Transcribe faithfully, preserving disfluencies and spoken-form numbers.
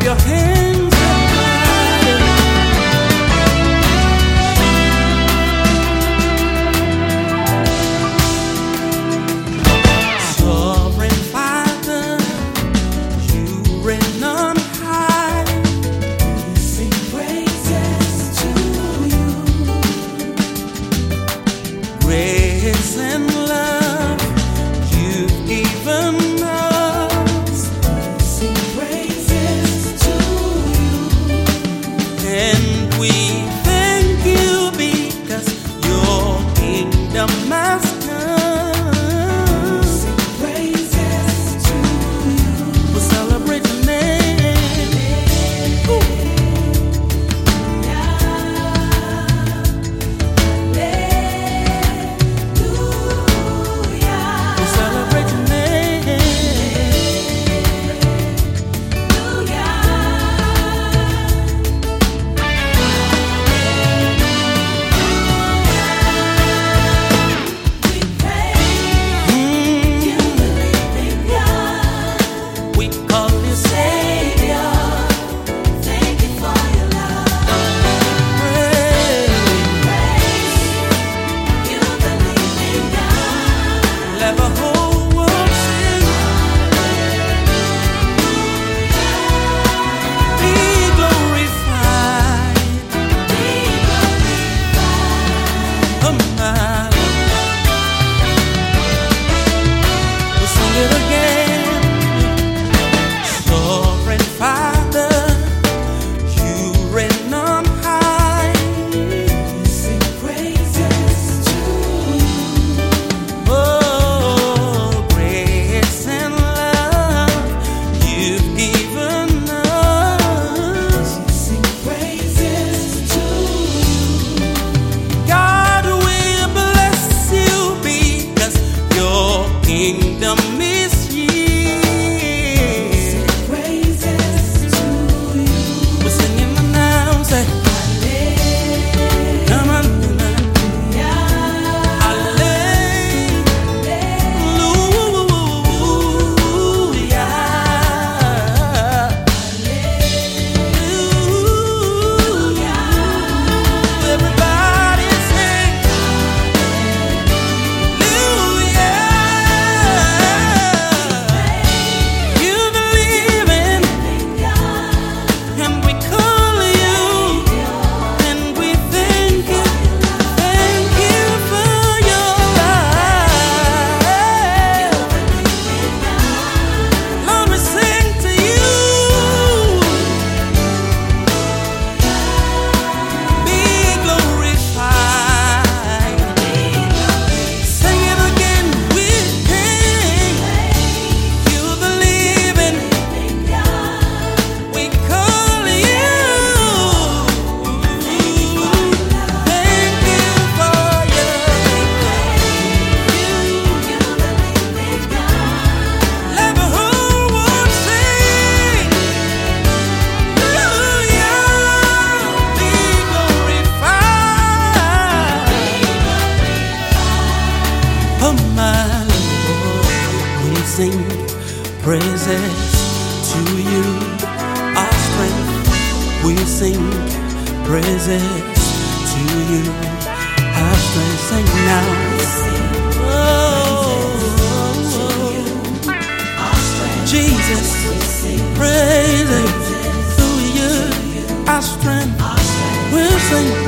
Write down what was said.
your hands high. Sovereign Father, you reign on high. We sing praises to you. Grace and love you've given us. We sing praises to you. And we thank you because your kingdom has come. We sing praises to you. We celebrate your name. Ooh. We celebrate your name. Mm. We call you Savior. Thank you for your love. You believe in God. Let the whole world sing. Be glorified. Oh my. We'll sing it again. Sovereign Father, you reign on high. We sing praises to you. Oh, grace and love you've given us. We sing praises to you. God, we bless you because your kingdom is here. We sing praises to you. We're singing it now, say, come on, come on. Hallelujah. Everybody sing, hallelujah. You believe in, and we call you, and we thank you, thank you for your life. Lord, we sing to you. Be glorified. Sing it again with King. You believe in, we call you. Thank you for your let the whole world sing. Hallelujah. Be glorified. Oh my Lord, we sing praises to you, our strength. We sing praises to you, our strength. Sing now. Oh, Jesus, praises to you, our strength. We sing.